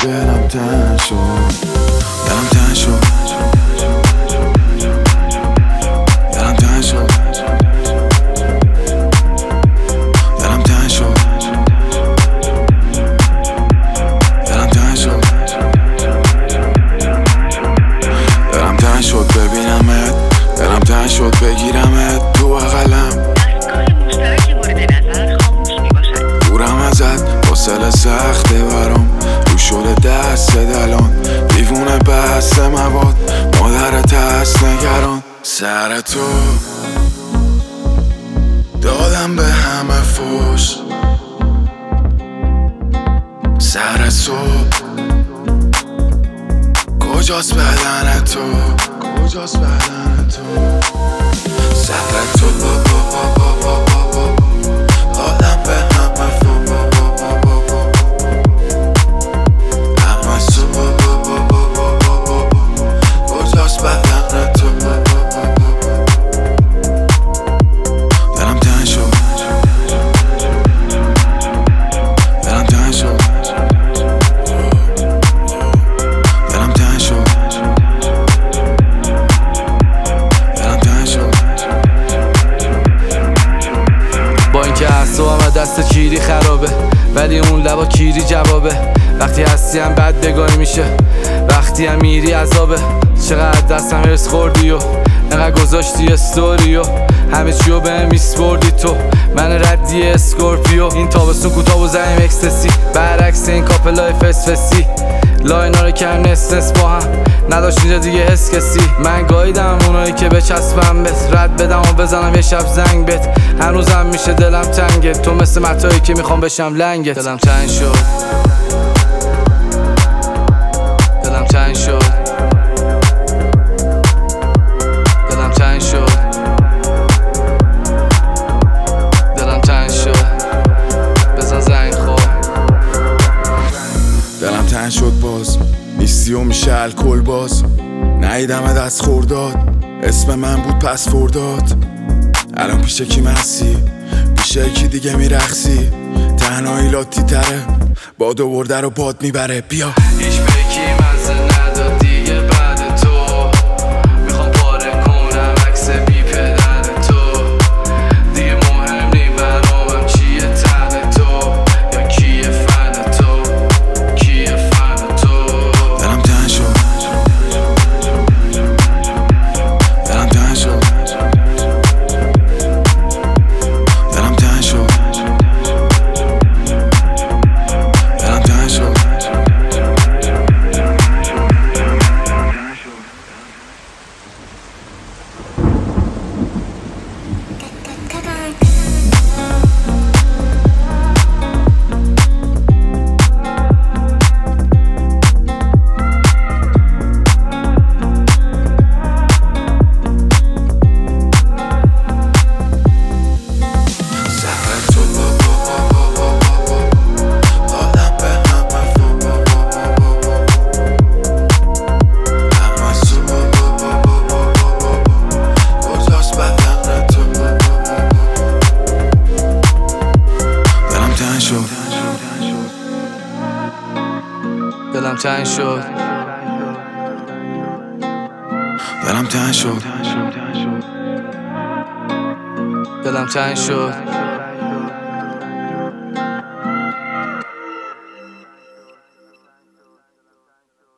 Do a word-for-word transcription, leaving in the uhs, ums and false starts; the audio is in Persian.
دلم تنگ شد دلم تنگ شد دلم تنگ شد دلم تنگ شد دلم تنگ شد دلم تنگ شد ببینمت دلم تنگ شد بگیرمت تو بغلم دستگاه مشترک مورد نظر خاموش میباشد. دورم ازت حوصله سخته برام رو شده دست دلان دیوونه بحث مواد مادرت هست نگران سر تو دادم به همه فوش سر صبح کجاست بدن تو کجاست بدن تو سر تو دادم به همه فوش همه صبح کجاست بدن تو دلم تنگ شد دلم تنگ شد دلم تنگ شد دلم تنگ شد با اینکه اعصابم دست کیری خرابه ولی اون لبا کیری جوابه وقتی هستی هم بد بگانی میشه وقتی هم میری عذابه چقدر دستم هرس خوردی و نقدر گذاشتی استوریو همه چیو به میسپردی تو من ردی اسکورپیو این تابستون کوتاه و زنیم اکستسی برعکس این کاپلای فسفسی لاینا رو کم نس نس با هم نداشت اینجا دیگه حس کسی من گاییدم اونایی که بچسبم بهت رد بدم و بزنم یه شب زنگ بهت هنوزم میشه دلم تنگت تو مثل متایی که میخوام بشم لنگت دلم تنگ شد دلم تنگ شد دلم تنگ شد دلم تنگ شد بزن زنگ خور دلم تنگ شد باز نیستی و میشه الکل باز نهیدم دست خورداد اسم من بود پس فرداد الان پیش کی مسی پیش کی دیگه میرخصی تنهایی لاتی تره باد و برده رو باد میبره بیا هیچ بکی مزه نداد دیگه بعد تو میخوام پاره کنم عکس بی پدر تو دیگه مهم نی برامم چیه تن تو یا کیه فن تو کیه فن تو دلم تنگ شد دلم تنگ شد دلم تنگ شد دلم تنگ شد دلم تنگ شد دلم تنگ شد دلم تنگ شد